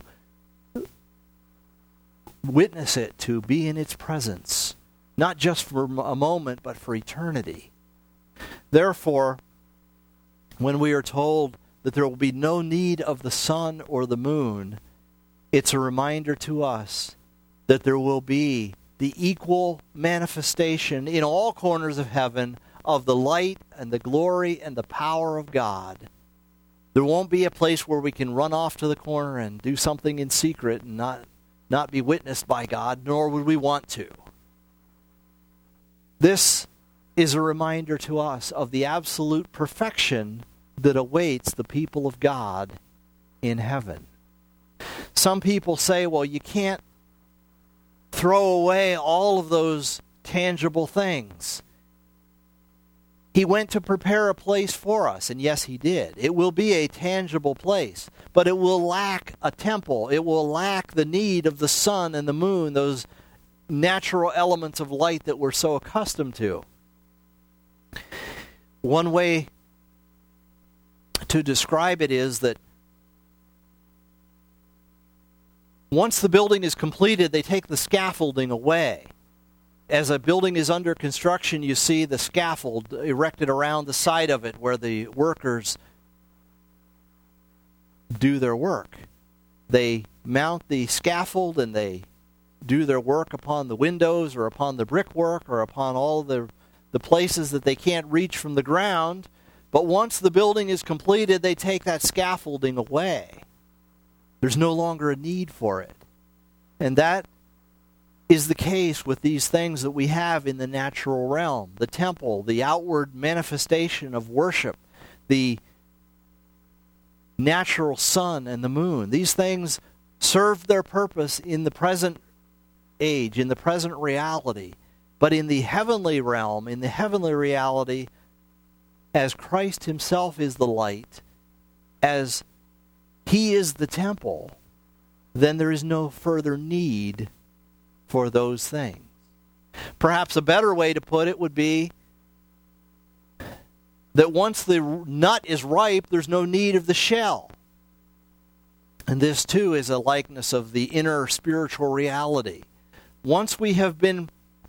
witness it, to be in its presence, not just for a moment, but for eternity. Therefore, when we are told that there will be no need of the sun or the moon, it's a reminder to us that there will be the equal manifestation in all corners of heaven of the light and the glory and the power of God. There won't be a place where we can run off to the corner and do something in secret and not, not be witnessed by God, nor would we want to. This is a reminder to us of the absolute perfection that awaits the people of God in heaven. Some people say, well, you can't throw away all of those tangible things. He went to prepare a place for us, and yes, He did. It will be a tangible place, but it will lack a temple. It will lack the need of the sun and the moon, those natural elements of light that we're so accustomed to. One way to describe it is that once the building is completed, they take the scaffolding away. As a building is under construction, you see the scaffold erected around the side of it where the workers do their work. They mount the scaffold and they do their work upon the windows or upon the brickwork or upon all the, the places that they can't reach from the ground. But once the building is completed, they take that scaffolding away. There's no longer a need for it. And that is the case with these things that we have in the natural realm. The temple, the outward manifestation of worship, the natural sun and the moon. These things serve their purpose in the present age, in the present reality. But in the heavenly realm, in the heavenly reality, as Christ Himself is the light, as He is the temple, then there is no further need for those things. Perhaps a better way to put it would be that once the nut is ripe, there's no need of the shell. And this too is a likeness of the inner spiritual reality. Once we have been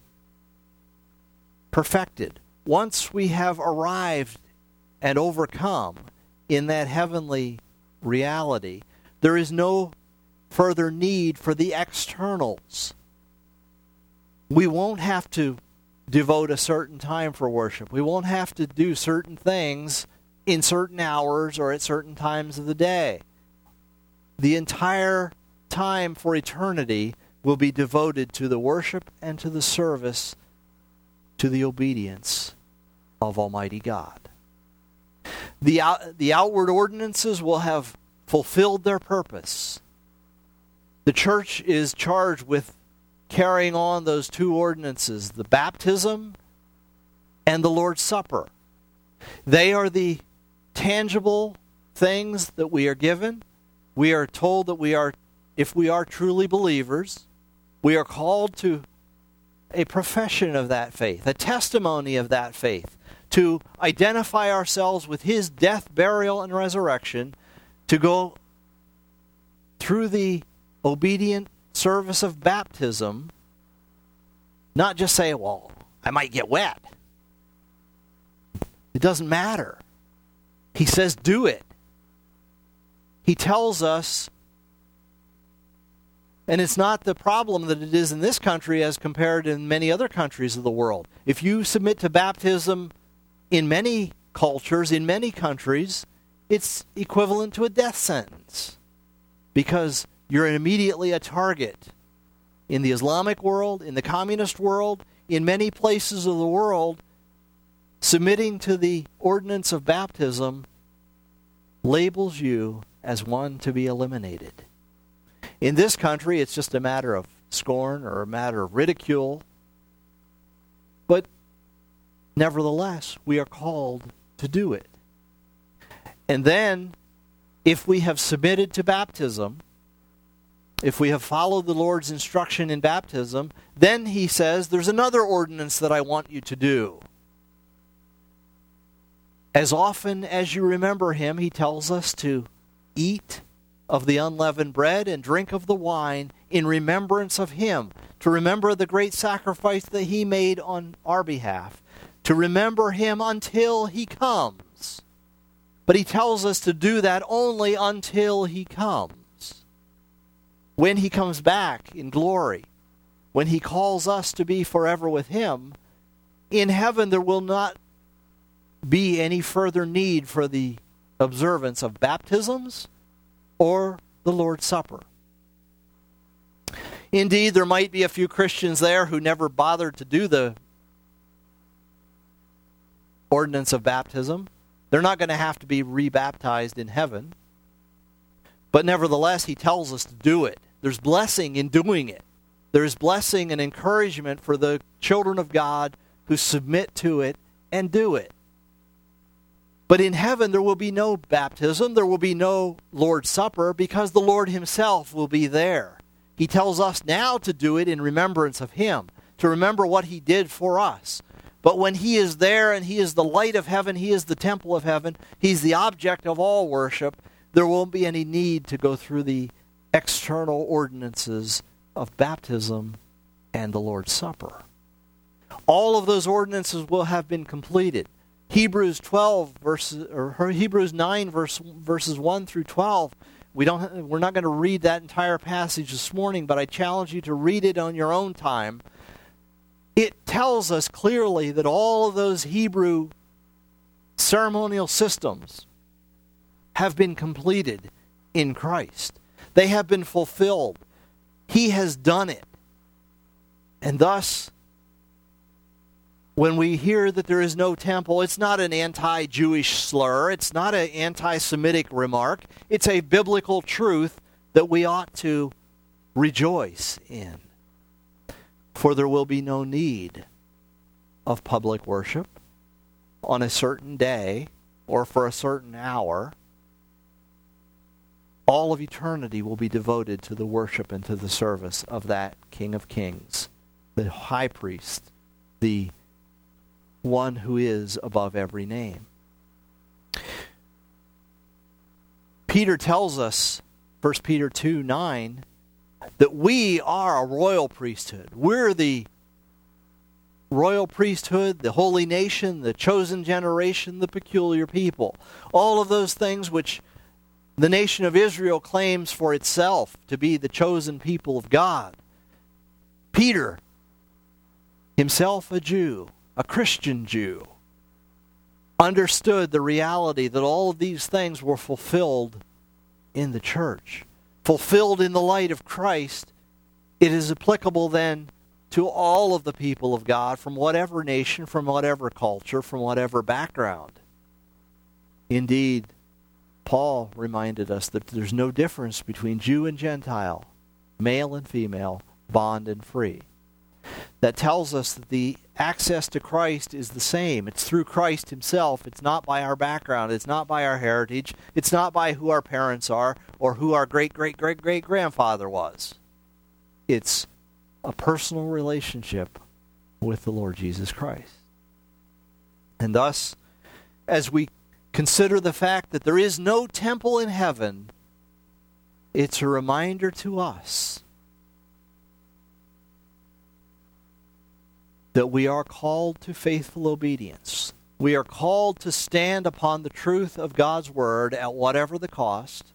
perfected, once we have arrived and overcome in that heavenly reality, there is no further need for the externals. We won't have to devote a certain time for worship. We won't have to do certain things in certain hours or at certain times of the day. The entire time for eternity will be devoted to the worship and to the service, to the obedience of Almighty God. The, out, the outward ordinances will have fulfilled their purpose. The church is charged with carrying on those two ordinances, the baptism and the Lord's Supper. They are the tangible things that we are given. We are told that we are, if we are truly believers, we are called to a profession of that faith, a testimony of that faith, to identify ourselves with his death, burial, and resurrection, to go through the obedient service of baptism, not just say, well, I might get wet. It doesn't matter. He says do it. He tells us, and it's not the problem that it is in this country as compared to in many other countries of the world. If you submit to baptism in many cultures, in many countries, it's equivalent to a death sentence because you're immediately a target. In the Islamic world, in the communist world, in many places of the world, submitting to the ordinance of baptism labels you as one to be eliminated. In this country, it's just a matter of scorn or a matter of ridicule. But nevertheless, we are called to do it. And then, if we have submitted to baptism, if we have followed the Lord's instruction in baptism, then he says, there's another ordinance that I want you to do. As often as you remember him, he tells us to eat of the unleavened bread and drink of the wine in remembrance of him, to remember the great sacrifice that he made on our behalf, to remember him until he comes. But he tells us to do that only until he comes. When he comes back in glory, when he calls us to be forever with him, in heaven there will not be any further need for the observance of baptisms or the Lord's Supper. Indeed, there might be a few Christians there who never bothered to do the ordinance of baptism. They're not going to have to be rebaptized in heaven. But nevertheless, he tells us to do it. There's blessing in doing it. There's blessing and encouragement for the children of God who submit to it and do it. But in heaven there will be no baptism, there will be no Lord's Supper, because the Lord himself will be there. He tells us now to do it in remembrance of him, to remember what he did for us. But when he is there and he is the light of heaven, he is the temple of heaven, he's the object of all worship, there won't be any need to go through the external ordinances of baptism and the Lord's Supper. All of those ordinances will have been completed. Hebrews twelve verses, or Hebrews nine verse, verses one through twelve. We don't. We're not going to read that entire passage this morning, but I challenge you to read it on your own time. It tells us clearly that all of those Hebrew ceremonial systems have been completed in Christ. They have been fulfilled. He has done it. And thus, when we hear that there is no temple, it's not an anti-Jewish slur. It's not an anti-Semitic remark. It's a biblical truth that we ought to rejoice in. For there will be no need of public worship on a certain day or for a certain hour. All of eternity will be devoted to the worship and to the service of that King of Kings, the high priest, the one who is above every name. Peter tells us, First Peter two nine, that we are a royal priesthood. We're the royal priesthood, the holy nation, the chosen generation, the peculiar people. All of those things which the nation of Israel claims for itself to be the chosen people of God. Peter, himself a Jew, a Christian Jew, understood the reality that all of these things were fulfilled in the church. Fulfilled in the light of Christ, it is applicable then to all of the people of God from whatever nation, from whatever culture, from whatever background. Indeed, Paul reminded us that there's no difference between Jew and Gentile, male and female, bond and free. That tells us that the access to Christ is the same. It's through Christ himself. It's not by our background. It's not by our heritage. It's not by who our parents are or who our great-great-great-great-grandfather was. It's a personal relationship with the Lord Jesus Christ. And thus, as we consider the fact that there is no temple in heaven, it's a reminder to us that we are called to faithful obedience. We are called to stand upon the truth of God's Word at whatever the cost.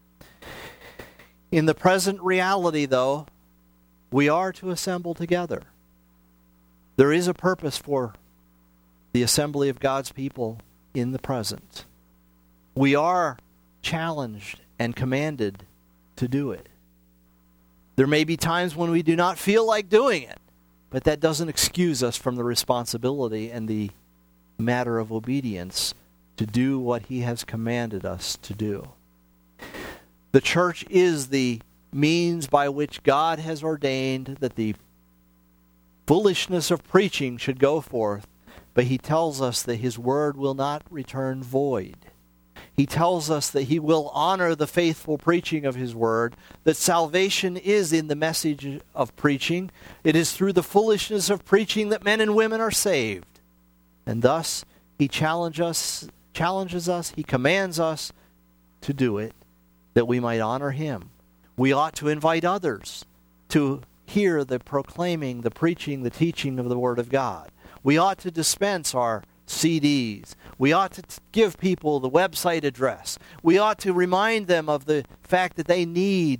In the present reality, though, we are to assemble together. There is a purpose for the assembly of God's people in the present. We are challenged and commanded to do it. There may be times when we do not feel like doing it, but that doesn't excuse us from the responsibility and the matter of obedience to do what He has commanded us to do. The church is the means by which God has ordained that the foolishness of preaching should go forth, but He tells us that His word will not return void. He tells us that He will honor the faithful preaching of His word, that salvation is in the message of preaching. It is through the foolishness of preaching that men and women are saved. And thus, He challenge us, challenges us, He commands us to do it, that we might honor Him. We ought to invite others to hear the proclaiming, the preaching, the teaching of the Word of God. We ought to dispense our C Ds. We ought to t- give people the website address. We ought to remind them of the fact that they need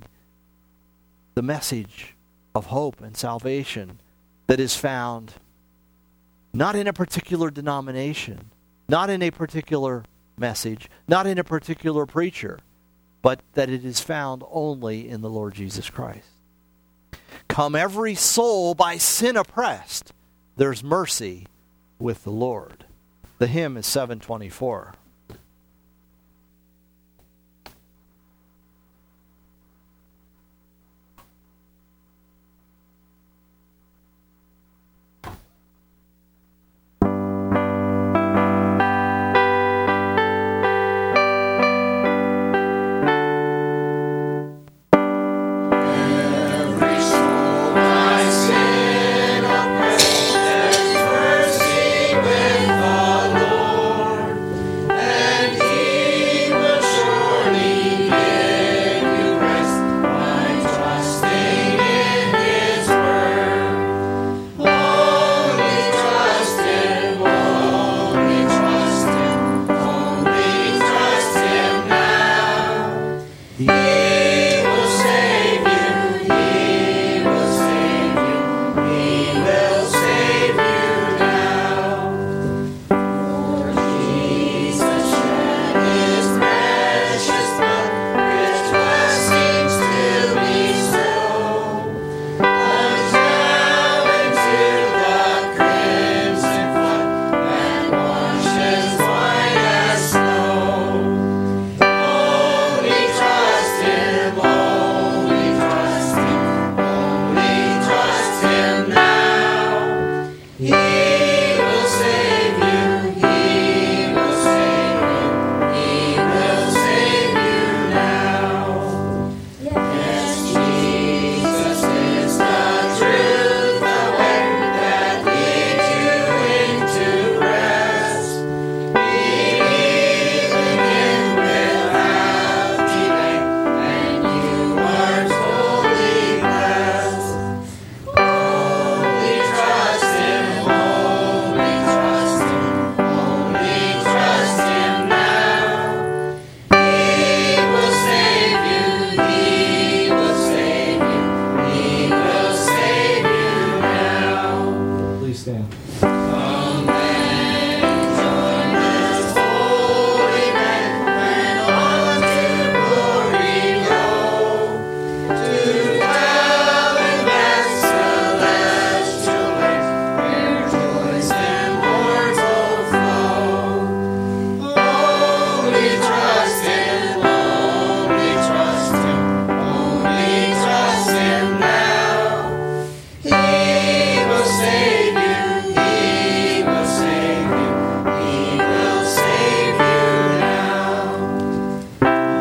the message of hope and salvation that is found not in a particular denomination, not in a particular message, not in a particular preacher, but that it is found only in the Lord Jesus Christ. Come every soul by sin oppressed, there's mercy with the Lord. The hymn is seven twenty-four.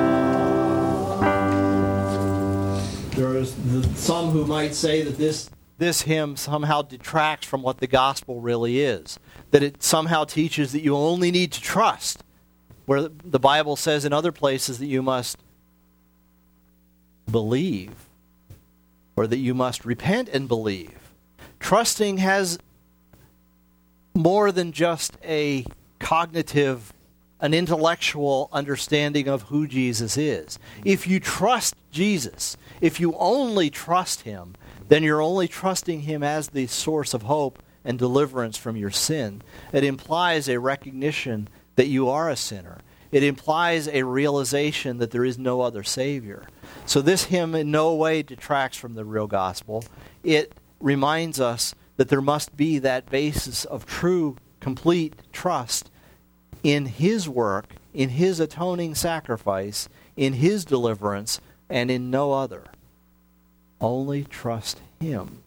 Say that this this hymn somehow detracts from what the gospel really is, that it somehow teaches that you only need to trust, where the Bible says in other places that you must believe, or that you must repent and believe. Trusting has more than just a cognitive, an intellectual understanding of who Jesus is. If you trust Jesus, if you only trust him, then you're only trusting him as the source of hope and deliverance from your sin. It implies a recognition that you are a sinner. It implies a realization that there is no other Savior. So this hymn in no way detracts from the real gospel. It reminds us that there must be that basis of true, complete trust in his work, in his atoning sacrifice, in his deliverance, and in no other. Only trust him.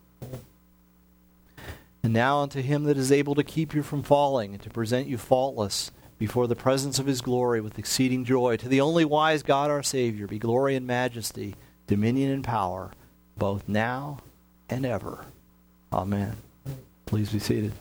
And now unto him that is able to keep you from falling and to present you faultless before the presence of his glory with exceeding joy, to the only wise God our Savior, be glory and majesty, dominion and power, both now and ever. Amen. Please be seated.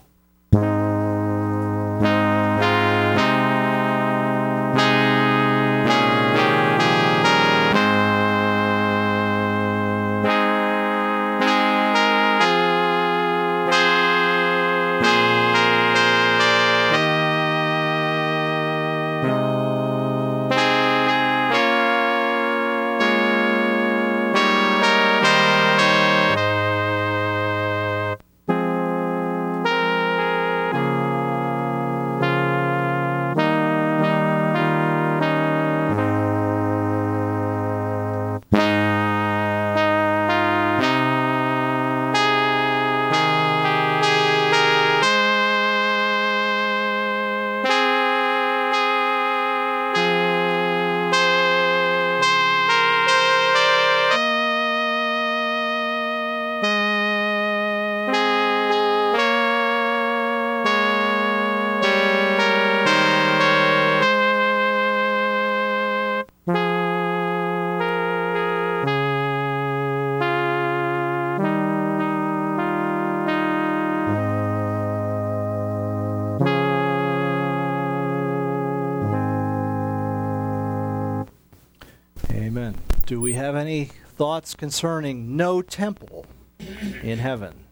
Amen. Do we have any thoughts concerning no temple in heaven?